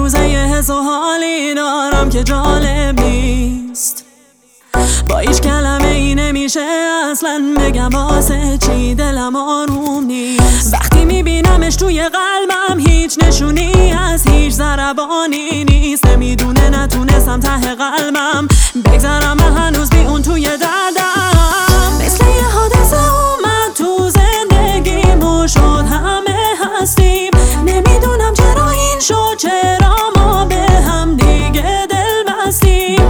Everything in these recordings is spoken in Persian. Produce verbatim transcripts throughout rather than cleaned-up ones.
روزه یه حس و حالی دارم که جالب نیست. با هیچ کلمه ای نمیشه اصلا بگم واسه چی دلم آروم نیست. وقتی میبینمش توی قلبم هیچ نشونی از هیچ ضربانی نیست. نمیدونه نتونستم ته قلبم بگذرم و هنوز بی اون توی دردم. مثل یه حادثه اومد تو زندگیم و شد همه هستیم. نمیدونم چرا این شد، چرا ما به هم دیگه دل بستیم.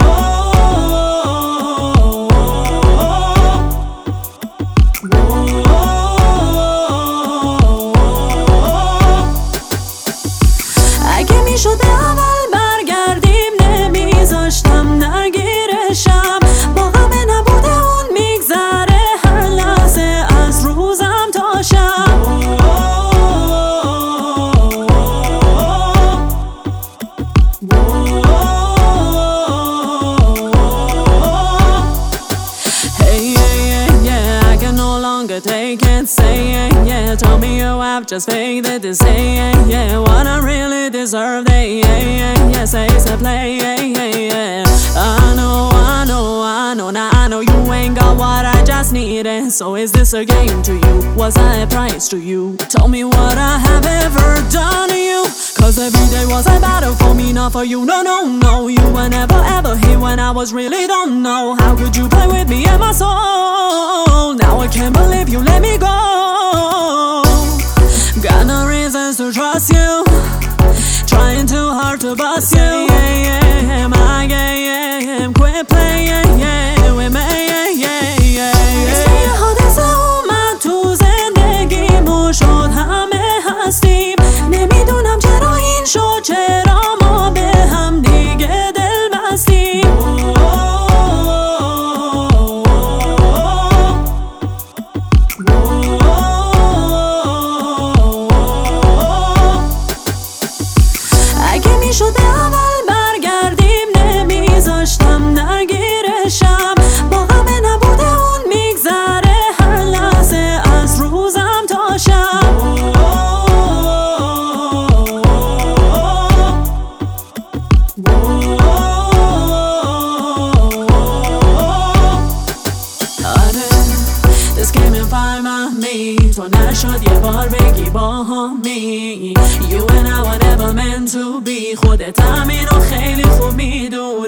اگه میشد اول برگردیم نمیذاشتم درگیرشم. با غم نبوده اون میگذره هر لحظه از روزم تا شب. Hey, yeah, yeah, yeah, I can no longer take it. Say, yeah, yeah, tell me you have just faked it to say, yeah, yeah, what I really deserve. They, yeah, yeah, yeah, say it's a play, yeah, yeah, yeah. I know, I know, I know, now I know you ain't got what I just needed. So is this a game to you? Was I a prize to you? Tell me what I have ever done to you. Cause every day was a battle for me, not for you. No, no, no, you were never ever here when I was really don't know. How could you play with me and my soul? Now I can't believe you let me go. Got no reasons to trust you, trying too hard to bust you. Yeah, yeah, my game, quit playing, yeah, with me, yeah, yeah, yeah. مثل یه حادثه اومد تو زندگیم و شد همه هستیم. نمیدونم چرا این شد، چرا ما به هم دیگه دل بستیم. اگه میشد اول برگردیم نمیذاشتم درگیرشم. با غم نبوده اون میگذره هر لحظه از روزم تا شب. آره This came in five of me. تو نشد یه بار بگی با همی You and I were never meant to be. خودت همین رو خیلی خوب میدونی.